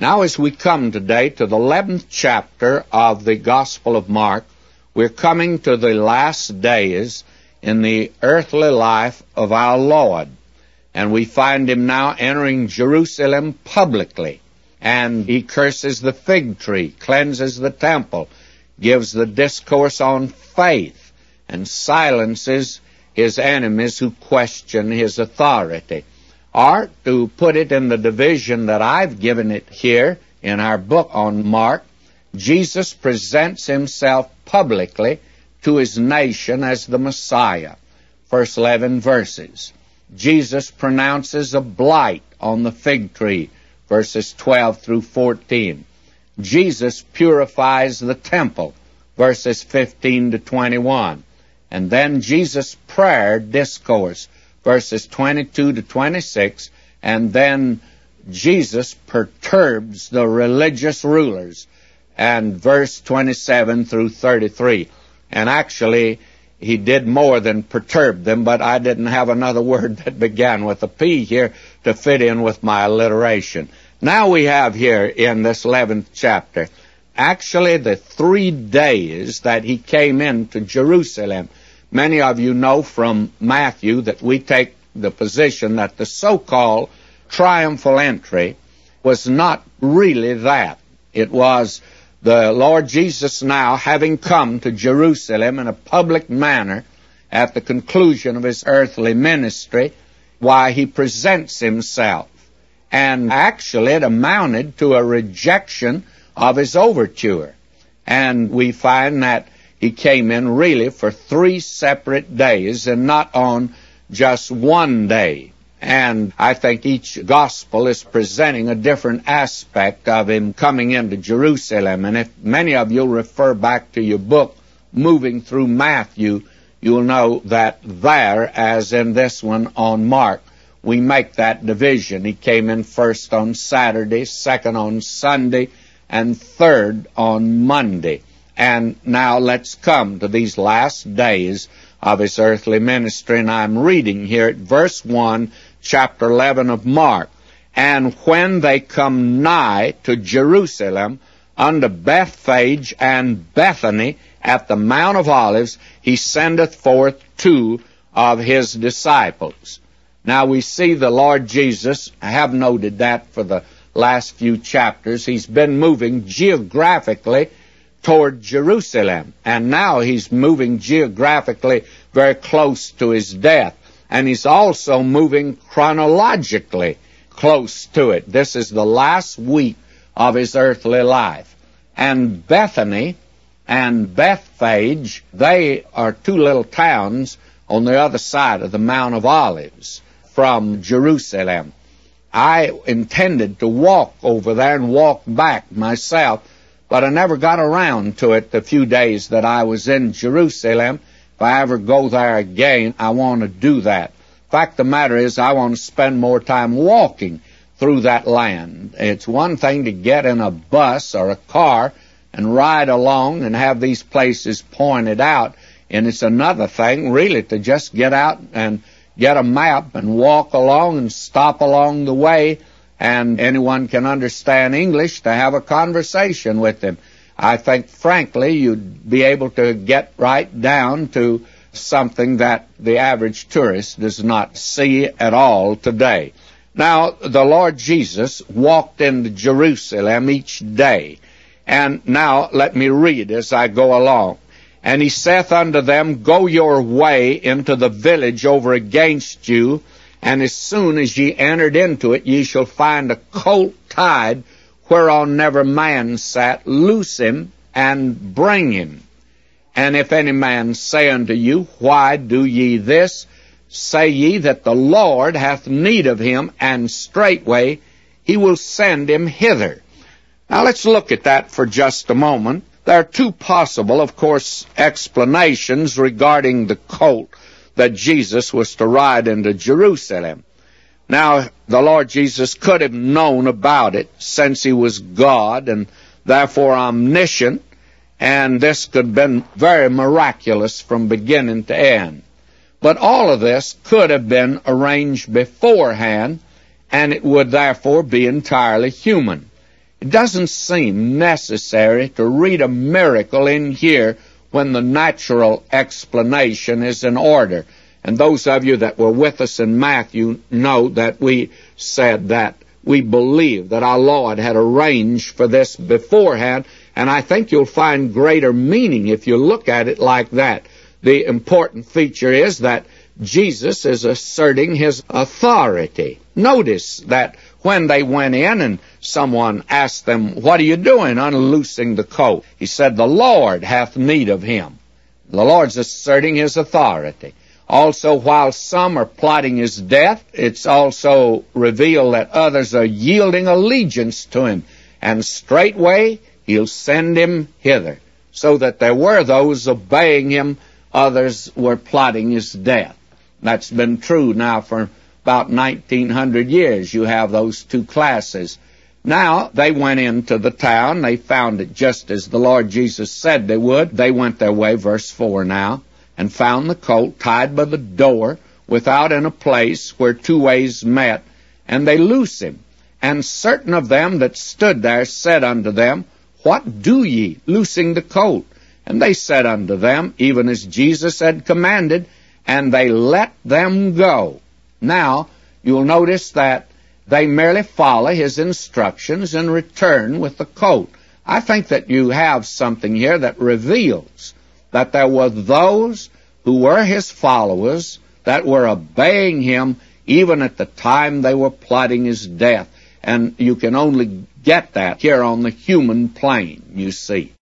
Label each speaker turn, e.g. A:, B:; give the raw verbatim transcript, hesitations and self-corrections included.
A: Now as we come today to the eleventh chapter of the Gospel of Mark, we're coming to the last days in the earthly life of our Lord. And we find him now entering Jerusalem publicly. And he curses the fig tree, cleanses the temple, gives the discourse on faith, and silences his enemies who question his authority. Or, to put it in the division that I've given it here in our book on Mark, Jesus presents himself publicly to his nation as the Messiah. First eleven verses. Jesus pronounces a blight on the fig tree, verses twelve through fourteen. Jesus purifies the temple, verses fifteen to twenty-one. And then Jesus' prayer discourse, verses twenty-two to twenty-six, and then Jesus perturbs the religious rulers, and verse twenty-seven through thirty-three. And actually, he did more than perturb them, but I didn't have another word that began with a P here to fit in with my alliteration. Now we have here in this eleventh chapter, actually the three days that he came into Jerusalem. Many of you know from Matthew that we take the position that the so-called triumphal entry was not really that. It was the Lord Jesus now having come to Jerusalem in a public manner at the conclusion of his earthly ministry, why he presents himself. And actually it amounted to a rejection of his overture. And we find that he came in really for three separate days and not on just one day. And I think each gospel is presenting a different aspect of him coming into Jerusalem. And if many of you refer back to your book, Moving Through Matthew, you'll know that there, as in this one on Mark, we make that division. He came in first on Saturday, second on Sunday, and third on Monday. And now let's come to these last days of his earthly ministry. And I'm reading here at verse one, chapter eleven of Mark. And when they come nigh to Jerusalem, unto Bethphage and Bethany at the Mount of Olives, he sendeth forth two of his disciples. Now we see the Lord Jesus, I have noted that for the last few chapters, he's been moving geographically toward Jerusalem. And now he's moving geographically very close to his death. And he's also moving chronologically close to it. This is the last week of his earthly life. And Bethany and Bethphage, they are two little towns on the other side of the Mount of Olives from Jerusalem. I intended to walk over there and walk back myself, but I never got around to it the few days that I was in Jerusalem. If I ever go there again, I want to do that. In fact, the matter is, I want to spend more time walking through that land. It's one thing to get in a bus or a car and ride along and have these places pointed out, and it's another thing, really, to just get out and get a map and walk along and stop along the way, and anyone can understand English, to have a conversation with them. I think, frankly, you'd be able to get right down to something that the average tourist does not see at all today. Now, the Lord Jesus walked into Jerusalem each day. And now let me read as I go along. And he saith unto them, Go your way into the village over against you, and as soon as ye entered into it, ye shall find a colt tied, whereon never man sat. Loose him, and bring him. And if any man say unto you, Why do ye this? Say ye that the Lord hath need of him, and straightway he will send him hither. Now let's look at that for just a moment. There are two possible, of course, explanations regarding the colt that Jesus was to ride into Jerusalem. Now, the Lord Jesus could have known about it, since he was God and therefore omniscient, and this could have been very miraculous from beginning to end. But all of this could have been arranged beforehand, and it would therefore be entirely human. It doesn't seem necessary to read a miracle in here when the natural explanation is in order. And those of you that were with us in Matthew know that we said that we believe that our Lord had arranged for this beforehand, and I think you'll find greater meaning if you look at it like that. The important feature is that Jesus is asserting his authority. Notice that when they went in and someone asked them, "What are you doing unloosing the colt?" He said, "The Lord hath need of him." The Lord's asserting his authority. Also, while some are plotting his death, it's also revealed that others are yielding allegiance to him, and straightway he'll send him hither. So that there were those obeying him, others were plotting his death. That's been true now for about nineteen hundred years. You have those two classes. Now, they went into the town. They found it just as the Lord Jesus said they would. They went their way, verse four now, and found the colt tied by the door, without in a place where two ways met, and they loose him. And certain of them that stood there said unto them, "What do ye, loosing the colt?" And they said unto them, even as Jesus had commanded, and they let them go. Now, you'll notice that they merely follow his instructions and return with the colt. I think that you have something here that reveals that there were those who were his followers that were obeying him even at the time they were plotting his death. And you can only get that here on the human plane, you see.